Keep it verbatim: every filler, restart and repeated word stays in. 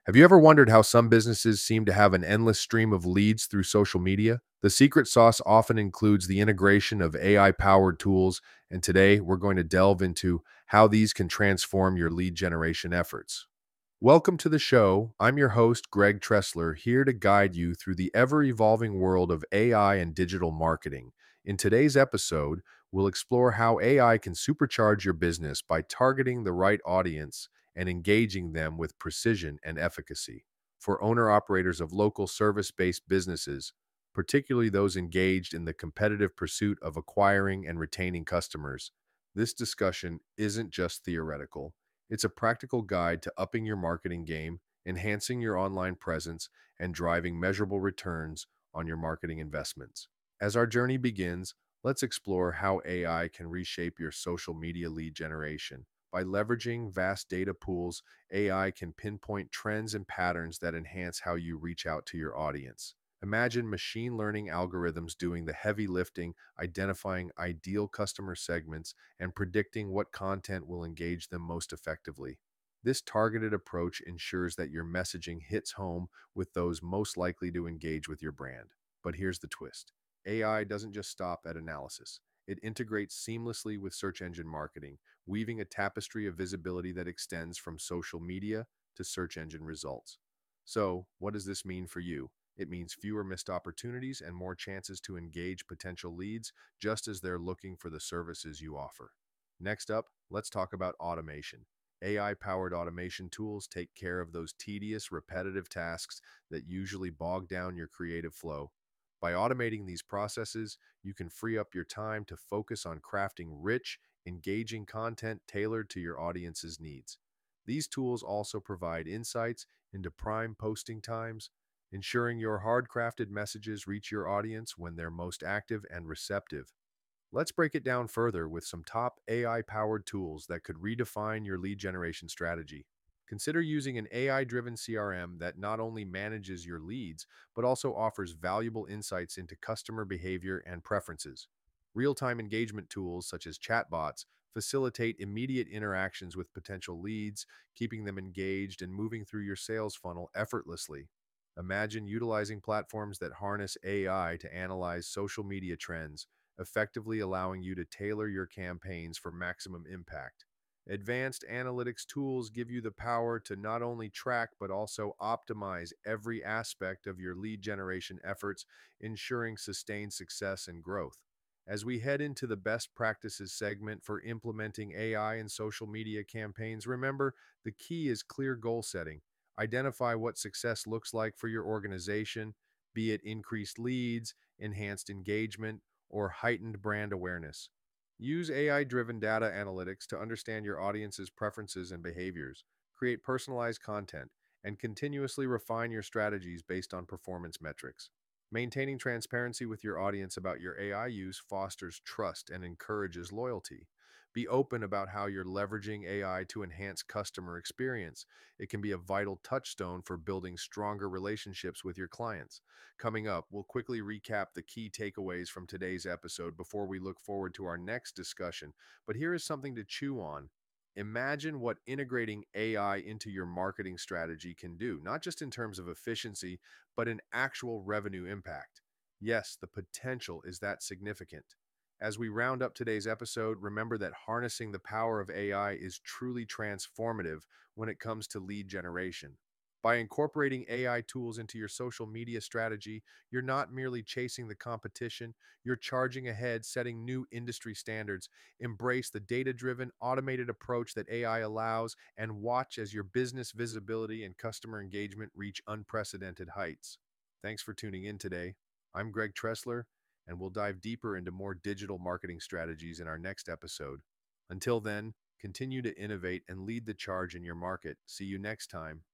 Have you ever wondered how some businesses seem to have an endless stream of leads through social media? The secret sauce often includes the integration of A I powered tools, and today we're going to delve into how these can transform your lead generation efforts. Welcome to the show. I'm your host, Greg Tressler, here to guide you through the ever evolving world of A I and digital marketing. In today's episode, we'll explore how A I can supercharge your business by targeting the right audience and engaging them with precision and efficacy. For owner operators of local service based businesses, particularly those engaged in the competitive pursuit of acquiring and retaining customers, this discussion isn't just theoretical. It's a practical guide to upping your marketing game, enhancing your online presence, and driving measurable returns on your marketing investments. As our journey begins, let's explore how A I can reshape your social media lead generation. By leveraging vast data pools, A I can pinpoint trends and patterns that enhance how you reach out to your audience. Imagine machine learning algorithms doing the heavy lifting, identifying ideal customer segments, and predicting what content will engage them most effectively. This targeted approach ensures that your messaging hits home with those most likely to engage with your brand. But here's the twist: A I doesn't just stop at analysis, it integrates seamlessly with search engine marketing, weaving a tapestry of visibility that extends from social media to search engine results. So, what does this mean for you? It means fewer missed opportunities and more chances to engage potential leads just as they're looking for the services you offer. Next up, let's talk about automation. A I powered automation tools take care of those tedious, repetitive tasks that usually bog down your creative flow. By automating these processes, you can free up your time to focus on crafting rich, engaging content tailored to your audience's needs. These tools also provide insights into prime posting times, ensuring your hard crafted messages reach your audience when they're most active and receptive. Let's break it down further with some top A I powered tools that could redefine your lead generation strategy. Consider using an A I driven C R M that not only manages your leads, but also offers valuable insights into customer behavior and preferences. Real time engagement tools such as chatbots facilitate immediate interactions with potential leads, keeping them engaged and moving through your sales funnel effortlessly. Imagine utilizing platforms that harness A I to analyze social media trends, effectively allowing you to tailor your campaigns for maximum impact. Advanced analytics tools give you the power to not only track but also optimize every aspect of your lead generation efforts, ensuring sustained success and growth. As we head into the best practices segment for implementing A I in social media campaigns, remember the key is clear goal setting. Identify what success looks like for your organization, be it increased leads, enhanced engagement, or heightened brand awareness. Use A I driven data analytics to understand your audience's preferences and behaviors, create personalized content, and continuously refine your strategies based on performance metrics. Maintaining transparency with your audience about your A I use fosters trust and encourages loyalty. Be open about how you're leveraging A I to enhance customer experience. It can be a vital touchstone for building stronger relationships with your clients. Coming up, we'll quickly recap the key takeaways from today's episode before we look forward to our next discussion. But here is something to chew on. Imagine what integrating A I into your marketing strategy can do, not just in terms of efficiency, but in actual revenue impact. Yes, the potential is that significant. As we round up today's episode, remember that harnessing the power of A I is truly transformative when it comes to lead generation. By incorporating A I tools into your social media strategy, you're not merely chasing the competition, you're charging ahead, setting new industry standards. Embrace the data driven, automated approach that A I allows, and watch as your business visibility and customer engagement reach unprecedented heights. Thanks for tuning in today. I'm Greg Tressler, and we'll dive deeper into more digital marketing strategies in our next episode. Until then, continue to innovate and lead the charge in your market. See you next time.